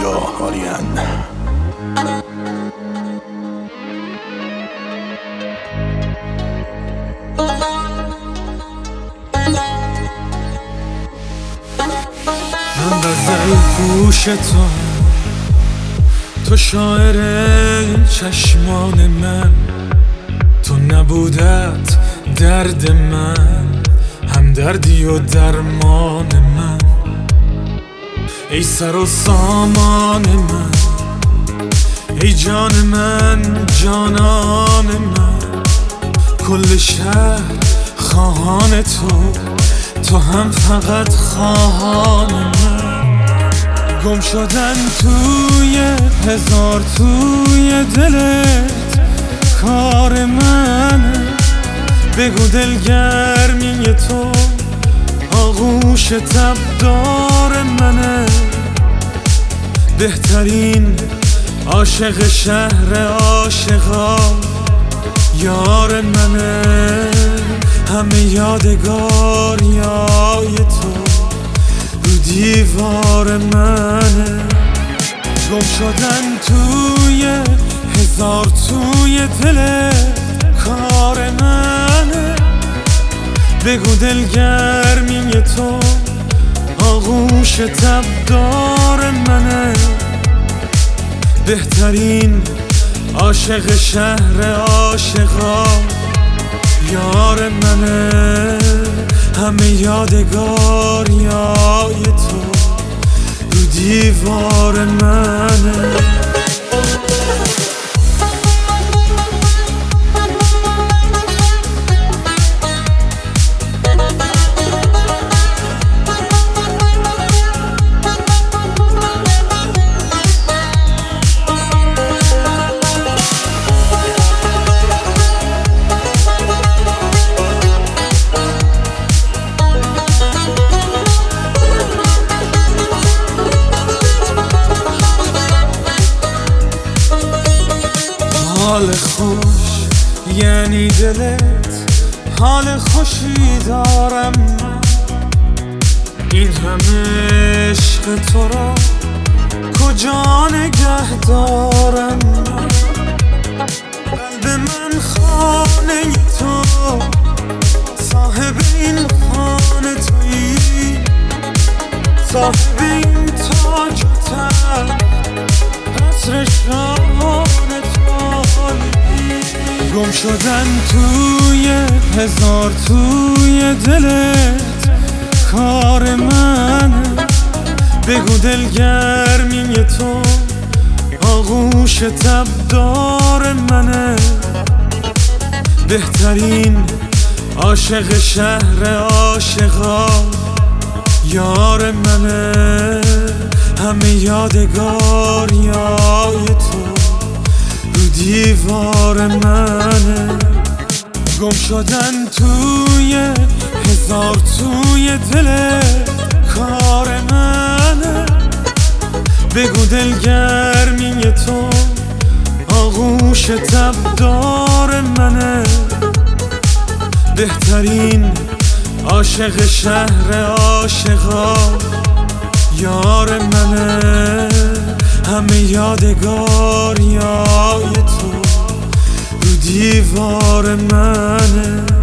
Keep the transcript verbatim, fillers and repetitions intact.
اینجا آریان. من غزل گوش تو، تو شاعر چشمان من، تو نبودت درد من، همدردی و درمان من، ای سر و سامان من، ای جان من جانان من، کل شهر خواهان تو، تو هم فقط خواهان من. گم شدن توی هزار توی دلت کار منه، بگو دلگرمی تو آغوش تبدار منه، بهترین عاشق شهر عاشقا یار منه، همه یادگاریای تو رو دیوار منه. گم شدن توی هزار توی دلت کار منه، بگو دلگرمی تو آغوش تبدار منه، بهترین عاشق شهر عاشقا یار منه، همه یادگاریای تو رو دیوار منه. حال خوش یعنی دلت حال خوشی دارم من، این همه عشق تو را کجا نگه دارم من، قلب من خانه تو، صاحب این خانه تویی، صاحب این تاج و تخت قصر شاهانه تو. گم شدن توی هزار توی دلت کار منه، بگو دلگرمی تو آغوش تبدار منه، بهترین عاشق شهر عاشقا یار منه، همه یادگاریای تو رو دیوار منه. گم شدن توی هزار توی دلت کار منه، بگو دلگرمی تو آغوش تبدار منه، بهترین عاشق شهر عاشقا یار منه، همه یادگاریای تو رو دیوار منه.